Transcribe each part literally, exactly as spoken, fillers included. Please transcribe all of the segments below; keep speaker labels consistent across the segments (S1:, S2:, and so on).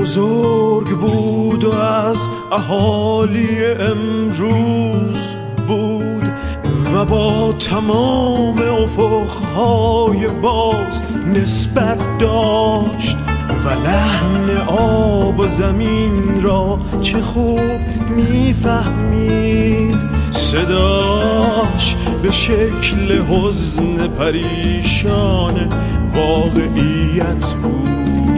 S1: بزرگ بود و از اهالی امروز بود و با تمام افقهای باز نسبت داشت و لحن آب و زمین را چه خوب میفهمید. صداش به شکل حزن پریشان واقعیت بود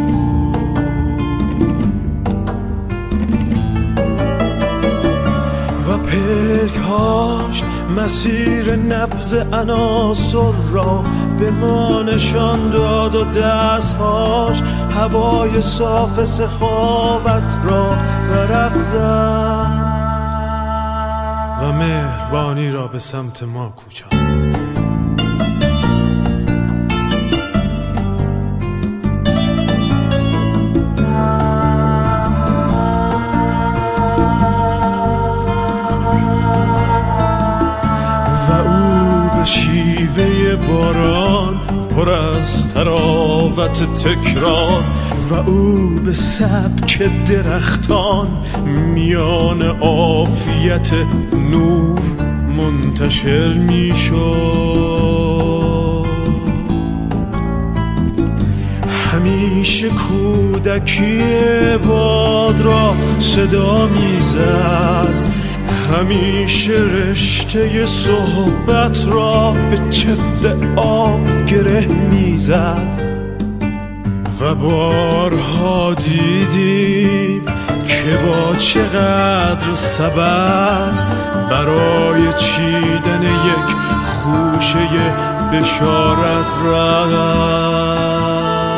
S1: و پلکاش مسیر نبض عناصر را به ما نشان داد و دستهاش هوای صاف سخاوت را ورق زد و مهربانی را به سمت ما کوچاند. شیوه باران پر از تراوت تکرار و او به سبک درختان میان عافیت نور منتشر می شد. همیشه کودکی باد را صدا می زد، همیشه رشته صحبت را به چفت آب گره میزد و بارها دیدیم که با چقدر سبد برای چیدن یک خوشه بشارت رفت.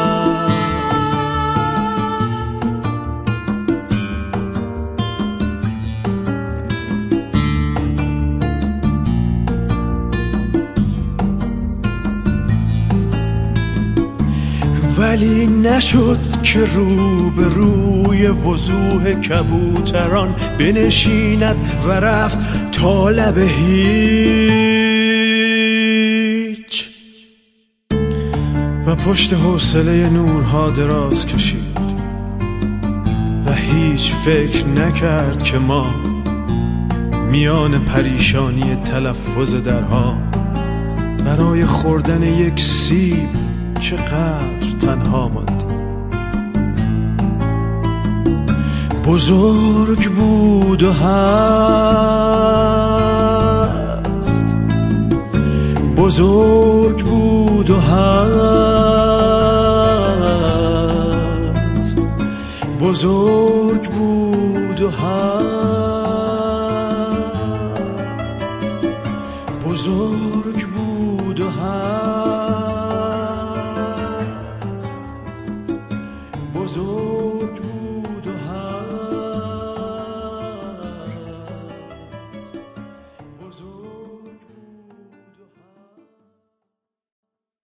S1: ولی نشد که رو به روی وضوح کبوتران بنشیند و رفت تا لب هیچ و پشت حوصله نورها دراز کشید و هیچ فکر نکرد که ما میان پریشانی تلفظ درها برای خوردن یک سیب چقدر تنها ماند. بزرگ بود و هست، بزرگ بود و هست، بزرگ بود و هست، بزرگ بود